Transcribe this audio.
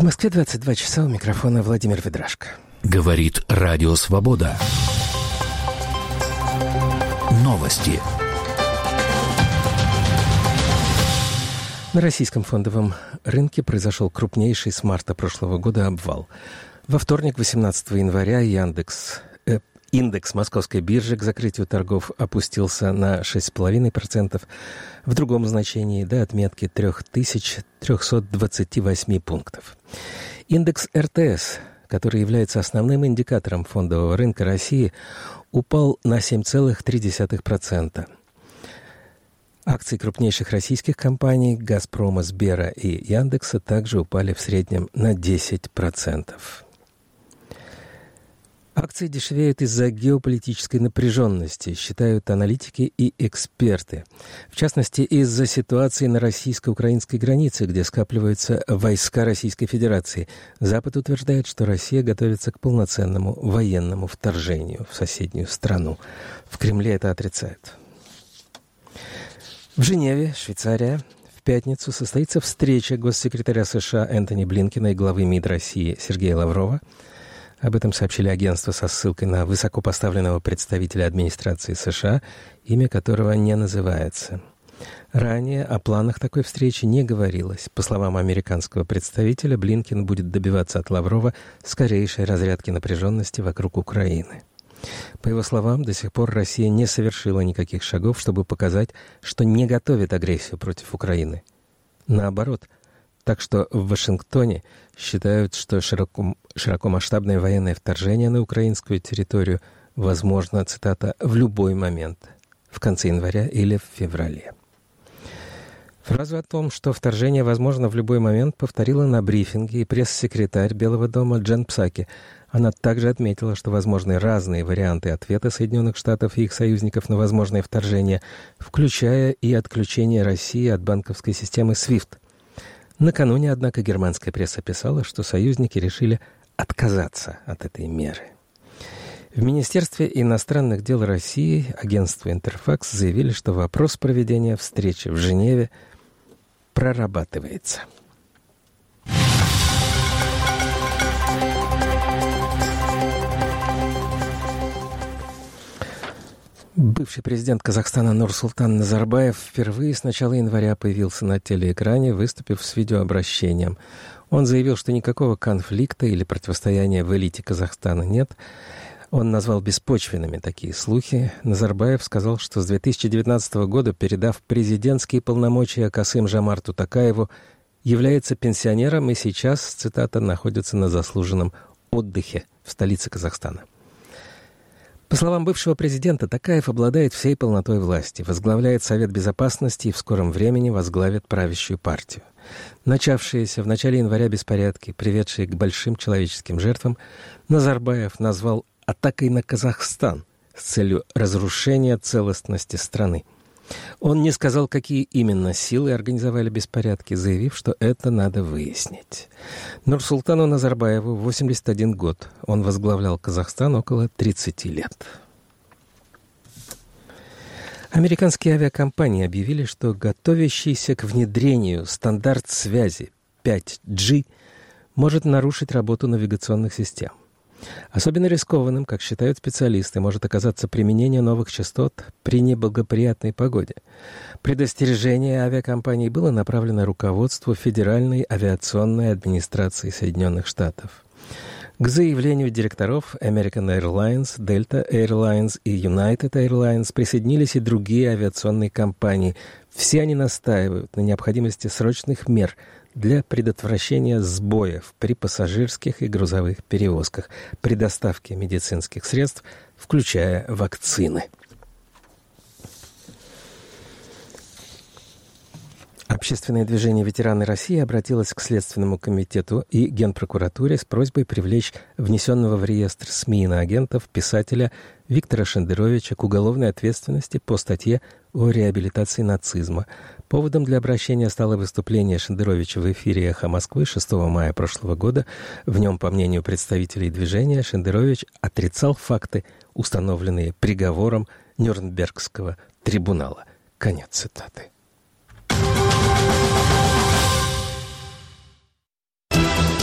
В Москве 22 часа, у микрофона Владимир Ведрашко. Говорит Радио Свобода. Новости. На российском фондовом рынке произошел крупнейший с марта прошлого года обвал. Во вторник, 18 января, индекс московской биржи к закрытию торгов опустился на 6,5%, в другом значении до отметки 3328 пунктов. Индекс РТС, который является основным индикатором фондового рынка России, упал на 7,3%. Акции крупнейших российских компаний «Газпрома», «Сбера» и «Яндекса» также упали в среднем на 10%. Акции дешевеют из-за геополитической напряженности, считают аналитики и эксперты. В частности, из-за ситуации на российско-украинской границе, где скапливаются войска Российской Федерации. Запад утверждает, что Россия готовится к полноценному военному вторжению в соседнюю страну. В Кремле это отрицают. В Женеве, Швейцария, в пятницу состоится встреча госсекретаря США Энтони Блинкена и главы МИД России Сергея Лаврова. Об этом сообщили агентства со ссылкой на высокопоставленного представителя администрации США, имя которого не называется. Ранее о планах такой встречи не говорилось. По словам американского представителя, Блинкен будет добиваться от Лаврова скорейшей разрядки напряженности вокруг Украины. По его словам, до сих пор Россия не совершила никаких шагов, чтобы показать, что не готовит агрессию против Украины. Наоборот. Так что в Вашингтоне считают, что широкомасштабное военное вторжение на украинскую территорию возможно, цитата, «в любой момент» в конце января или в феврале. Фразу о том, что вторжение возможно в любой момент, повторила на брифинге и пресс-секретарь Белого дома Джен Псаки. Она также отметила, что возможны разные варианты ответа Соединенных Штатов и их союзников на возможное вторжение, включая и отключение России от банковской системы SWIFT. Накануне, однако, германская пресса писала, что союзники решили отказаться от этой меры. В Министерстве иностранных дел России агентству «Интерфакс» заявили, что вопрос проведения встречи в Женеве прорабатывается. Бывший президент Казахстана Нурсултан Назарбаев впервые с начала января появился на телеэкране, выступив с видеообращением. Он заявил, что никакого конфликта или противостояния в элите Казахстана нет. Он назвал беспочвенными такие слухи. Назарбаев сказал, что с 2019 года, передав президентские полномочия Касым-Жомарту Токаеву, является пенсионером и сейчас, цитата, находится на заслуженном отдыхе в столице Казахстана. По словам бывшего президента, Токаев обладает всей полнотой власти, возглавляет Совет Безопасности и в скором времени возглавит правящую партию. Начавшиеся в начале января беспорядки, приведшие к большим человеческим жертвам, Назарбаев назвал атакой на Казахстан с целью разрушения целостности страны. Он не сказал, какие именно силы организовали беспорядки, заявив, что это надо выяснить. Нурсултану Назарбаеву 81 год. Он возглавлял Казахстан около 30 лет. Американские авиакомпании объявили, что готовящийся к внедрению стандарт связи 5G может нарушить работу навигационных систем. Особенно рискованным, как считают специалисты, может оказаться применение новых частот при неблагоприятной погоде. Предостережение авиакомпаний было направлено руководству Федеральной авиационной администрации Соединенных Штатов. К заявлению директоров American Airlines, Delta Airlines и United Airlines присоединились и другие авиационные компании. Все они настаивают на необходимости срочных мер для предотвращения сбоев при пассажирских и грузовых перевозках, при доставке медицинских средств, включая вакцины. Общественное движение «Ветераны России» обратилось к Следственному комитету и Генпрокуратуре с просьбой привлечь внесенного в реестр СМИ иноагентов писателя Виктора Шендеровича к уголовной ответственности по статье о реабилитации нацизма. Поводом для обращения стало выступление Шендеровича в эфире «Эхо Москвы» 6 мая прошлого года. В нем, по мнению представителей движения, Шендерович отрицал факты, установленные приговором Нюрнбергского трибунала. Конец цитаты.